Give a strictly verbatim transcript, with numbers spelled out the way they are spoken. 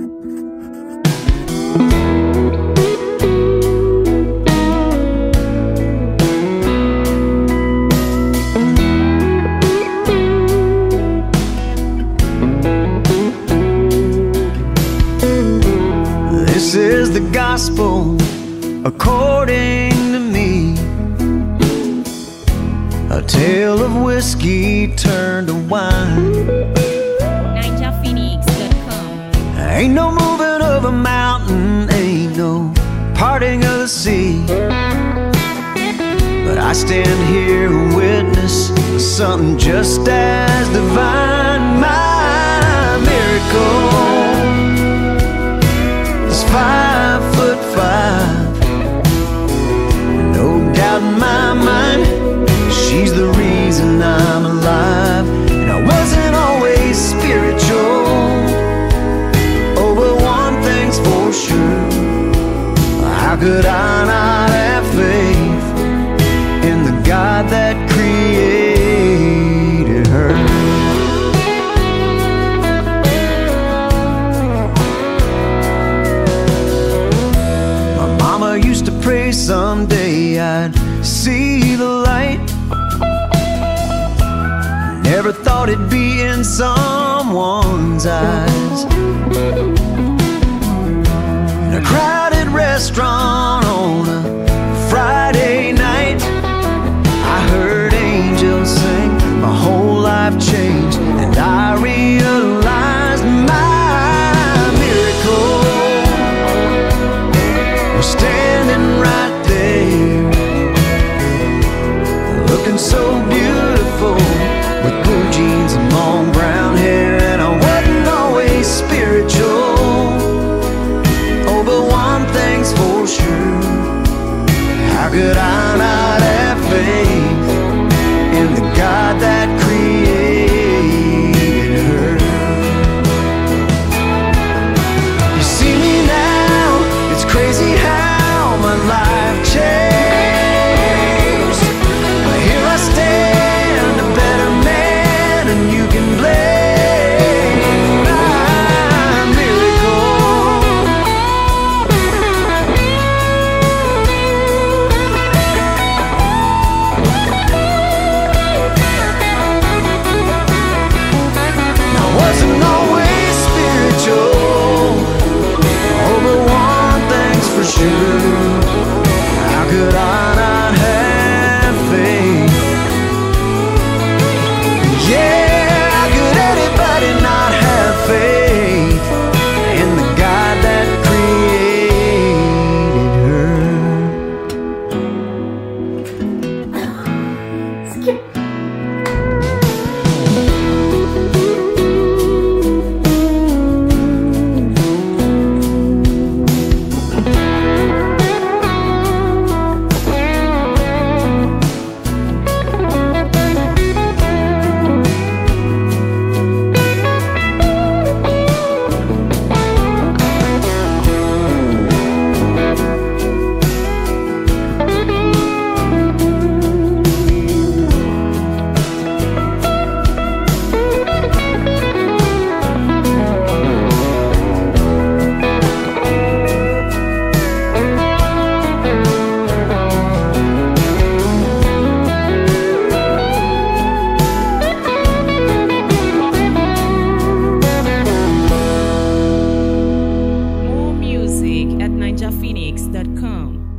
This is the gospel according to me, a tale of whiskey turned to wine. Ninja Phoenix dot com. Ain't no moving of a mountain, ain't no parting of the sea, but I stand here and witness something just as divine. My miracle is five foot five, no doubt in my mind, she's the reason I'm alive. And I wasn't always spiritual, oh, but one thing's for sure, how could I not have faith in the God that created her? My mama used to pray someday I'd see the light. Never thought it'd be in someone's eyes. In a crowded restaurant on a Friday night, I heard angels sing, my whole life changed, and I realized my miracle was standing right there, looking so beautiful, with blue jeans and long brown hair. And I wasn't always spiritual, oh, but one thing's for sure, how could I not have faith in the God that created her? You see me now, it's crazy how my life changed. Here I stand, a better man, and you can blame my miracle. I wasn't always spiritual, oh, but one thing's for sure, how could I not have faith? Yeah, how could anybody not have faith in the God that created her? More music at Ninja Phoenix dot com.